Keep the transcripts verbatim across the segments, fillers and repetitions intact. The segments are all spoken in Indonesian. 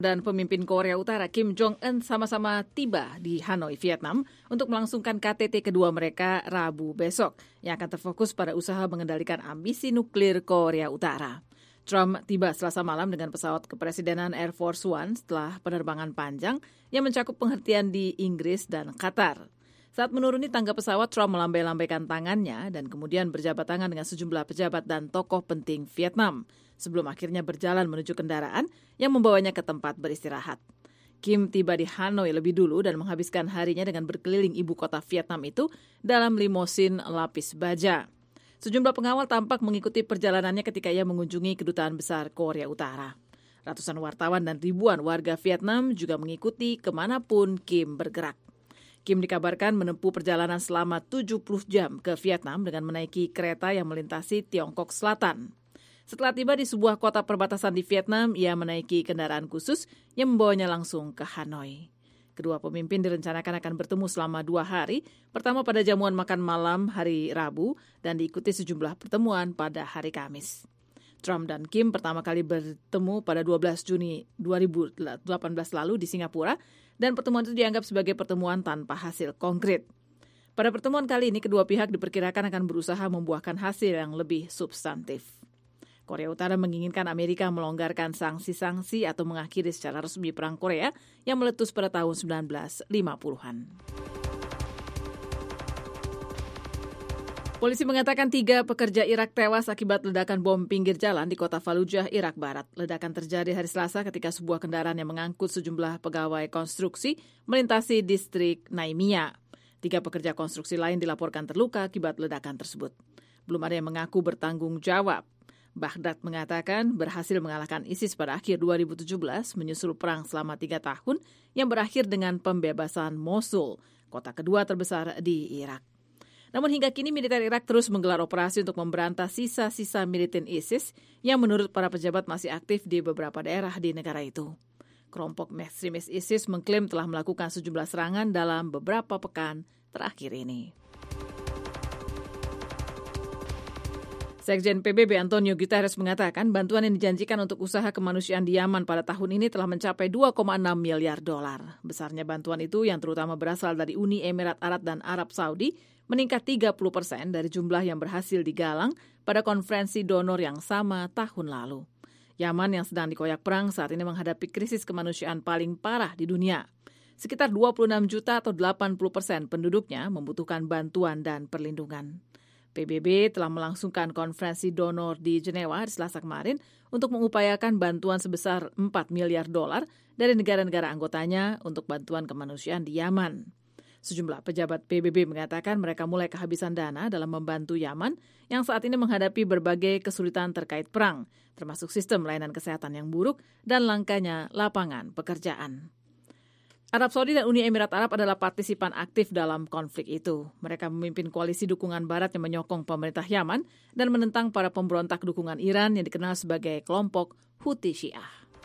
Dan pemimpin Korea Utara Kim Jong-un sama-sama tiba di Hanoi, Vietnam untuk melangsungkan K T T kedua mereka Rabu besok yang akan terfokus pada usaha mengendalikan ambisi nuklir Korea Utara. Trump tiba Selasa malam dengan pesawat kepresidenan Air Force One setelah penerbangan panjang yang mencakup penghentian di Inggris dan Qatar. Saat menuruni tangga pesawat, Trump melambai-lambaikan tangannya dan kemudian berjabat tangan dengan sejumlah pejabat dan tokoh penting Vietnam sebelum akhirnya berjalan menuju kendaraan yang membawanya ke tempat beristirahat. Kim tiba di Hanoi lebih dulu dan menghabiskan harinya dengan berkeliling ibu kota Vietnam itu dalam limosin lapis baja. Sejumlah pengawal tampak mengikuti perjalanannya ketika ia mengunjungi kedutaan besar Korea Utara. Ratusan wartawan dan ribuan warga Vietnam juga mengikuti kemanapun Kim bergerak. Kim dikabarkan menempuh perjalanan selama tujuh puluh jam ke Vietnam dengan menaiki kereta yang melintasi Tiongkok Selatan. Setelah tiba di sebuah kota perbatasan di Vietnam, ia menaiki kendaraan khusus yang membawanya langsung ke Hanoi. Kedua pemimpin direncanakan akan bertemu selama dua hari, pertama pada jamuan makan malam hari Rabu dan diikuti sejumlah pertemuan pada hari Kamis. Trump dan Kim pertama kali bertemu pada dua belas Juni dua ribu delapan belas lalu di Singapura dan pertemuan itu dianggap sebagai pertemuan tanpa hasil konkret. Pada pertemuan kali ini, kedua pihak diperkirakan akan berusaha membuahkan hasil yang lebih substantif. Korea Utara menginginkan Amerika melonggarkan sanksi-sanksi atau mengakhiri secara resmi Perang Korea yang meletus pada tahun sembilan belas lima puluhan. Polisi mengatakan tiga pekerja Irak tewas akibat ledakan bom pinggir jalan di kota Fallujah, Irak Barat. Ledakan terjadi hari Selasa ketika sebuah kendaraan yang mengangkut sejumlah pegawai konstruksi melintasi distrik Naimiyah. Tiga pekerja konstruksi lain dilaporkan terluka akibat ledakan tersebut. Belum ada yang mengaku bertanggung jawab. Baghdad mengatakan berhasil mengalahkan ISIS pada akhir dua ribu tujuh belas menyusul perang selama tiga tahun yang berakhir dengan pembebasan Mosul, kota kedua terbesar di Irak. Namun hingga kini militer Irak terus menggelar operasi untuk memberantas sisa-sisa militan ISIS yang menurut para pejabat masih aktif di beberapa daerah di negara itu. Kelompok ekstremis ISIS mengklaim telah melakukan sejumlah serangan dalam beberapa pekan terakhir ini. Sekjen P B B Antonio Guterres mengatakan bantuan yang dijanjikan untuk usaha kemanusiaan di Yaman pada tahun ini telah mencapai dua koma enam miliar dolar. Besarnya bantuan itu yang terutama berasal dari Uni Emirat Arab dan Arab Saudi meningkat tiga puluh persen dari jumlah yang berhasil digalang pada konferensi donor yang sama tahun lalu. Yaman yang sedang dikoyak perang saat ini menghadapi krisis kemanusiaan paling parah di dunia. Sekitar dua puluh enam juta atau delapan puluh persen penduduknya membutuhkan bantuan dan perlindungan. P B B telah melangsungkan konferensi donor di Jenewa di Selasa kemarin untuk mengupayakan bantuan sebesar empat miliar dolar dari negara-negara anggotanya untuk bantuan kemanusiaan di Yaman. Sejumlah pejabat P B B mengatakan mereka mulai kehabisan dana dalam membantu Yaman yang saat ini menghadapi berbagai kesulitan terkait perang, termasuk sistem layanan kesehatan yang buruk dan langkanya lapangan pekerjaan. Arab Saudi dan Uni Emirat Arab adalah partisipan aktif dalam konflik itu. Mereka memimpin koalisi dukungan Barat yang menyokong pemerintah Yaman dan menentang para pemberontak dukungan Iran yang dikenal sebagai kelompok Houthi Syiah.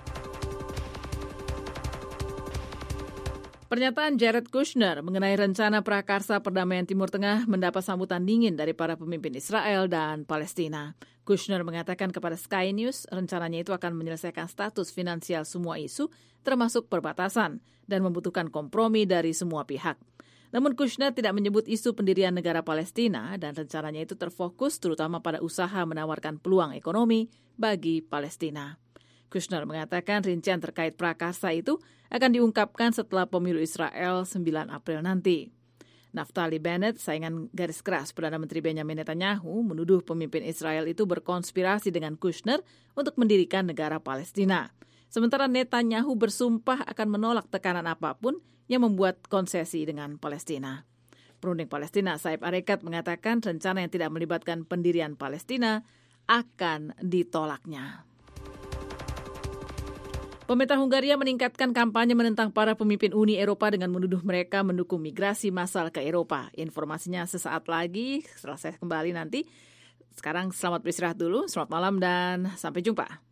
Pernyataan Jared Kushner mengenai rencana prakarsa perdamaian Timur Tengah mendapat sambutan dingin dari para pemimpin Israel dan Palestina. Kushner mengatakan kepada Sky News rencananya itu akan menyelesaikan status finansial semua isu, termasuk perbatasan, dan membutuhkan kompromi dari semua pihak. Namun Kushner tidak menyebut isu pendirian negara Palestina dan rencananya itu terfokus terutama pada usaha menawarkan peluang ekonomi bagi Palestina. Kushner mengatakan rincian terkait prakarsa itu akan diungkapkan setelah pemilu Israel sembilan April nanti. Naftali Bennett, saingan garis keras Perdana Menteri Benjamin Netanyahu, menuduh pemimpin Israel itu berkonspirasi dengan Kushner untuk mendirikan negara Palestina. Sementara Netanyahu bersumpah akan menolak tekanan apapun yang membuat konsesi dengan Palestina. Perunding Palestina Saif Arekat mengatakan rencana yang tidak melibatkan pendirian Palestina akan ditolaknya. Pemerintah Hungaria meningkatkan kampanye menentang para pemimpin Uni Eropa dengan menuduh mereka mendukung migrasi massal ke Eropa. Informasinya sesaat lagi setelah saya kembali nanti. Sekarang selamat beristirahat dulu, selamat malam dan sampai jumpa.